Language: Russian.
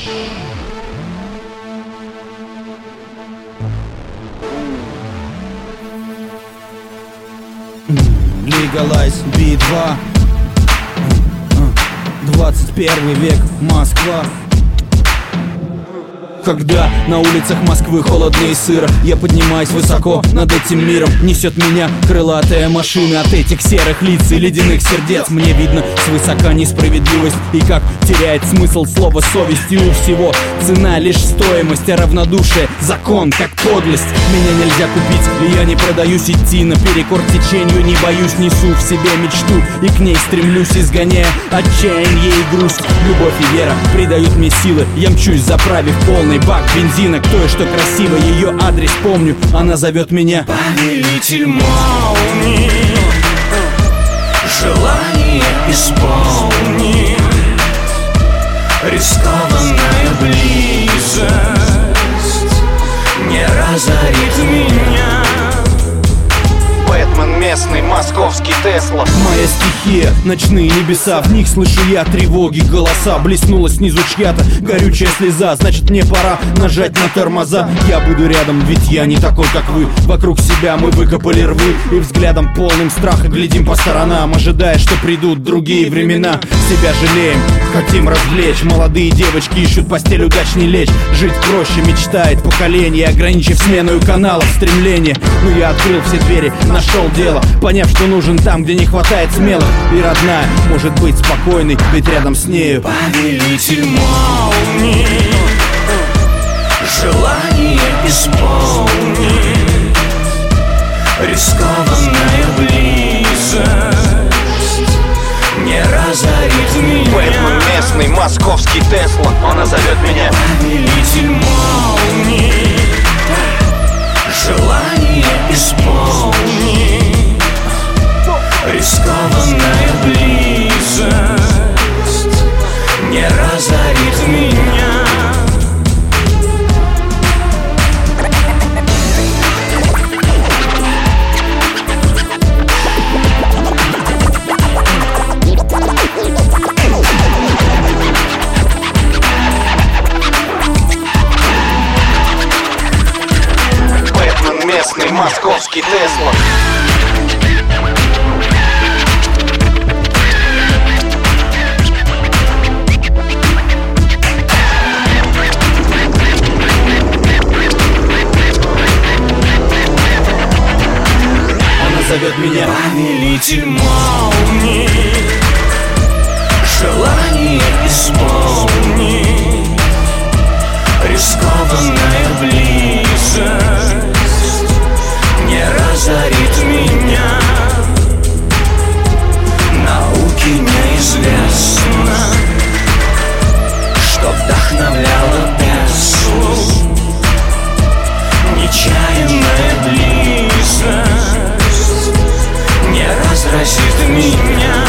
Legalize B2. 21 век, Москва. Когда на улицах Москвы холодно и сыро, я поднимаюсь высоко над этим миром. Несет меня крылатая машина от этих серых лиц и ледяных сердец. Мне видно свысока несправедливость и как теряет смысл слово совесть. И у всего цена лишь стоимость, а равнодушие закон, как подлость. Меня нельзя купить, и я не продаюсь. Идти наперекор течению не боюсь. Несу в себе мечту и к ней стремлюсь, изгоняя отчаяние и грусть. Любовь и вера придают мне силы. Я мчусь, заправив полный бак бензина. К той, что красиво, ее адрес помню. Она зовет меня повелитель молний. Желание исполни. Рискованная близость не разорит меня. Бэтмен местный, московский Тесла. Моя стихия, ночные небеса. В них слышу я тревоги, голоса. Блеснула снизу чья-то горючая слеза. Значит, мне пора нажать на тормоза. Я буду рядом, ведь я не такой, как вы. Вокруг себя мы выкопали рвы и взглядом полным страха глядим по сторонам, ожидая, что придут другие времена. Себя жалеем, хотим развлечь. Молодые девочки ищут постель, удачней лечь. Жить проще мечтает поколение, ограничив сменою каналов стремления. Но я открыл все двери, нашел дело, поняв, что нужен там, где не хватает смелых. И родная может быть спокойной, ведь рядом с нею повелитель молний. Желание исполни. Рискованная близость не разорит меня. Бэтмен местный, московский Тесла. Она зовет меня повелитель молний. Желание исполни. Рискованная близость не разорит меня. Бэтмен местный, московский Тесла. зовет меня повелитель молний. Желание исполни. Рискованная близость не разорит меня. Науке неизвестно, что вдохновляло Теслу. Нечаянная близость не разразит меня.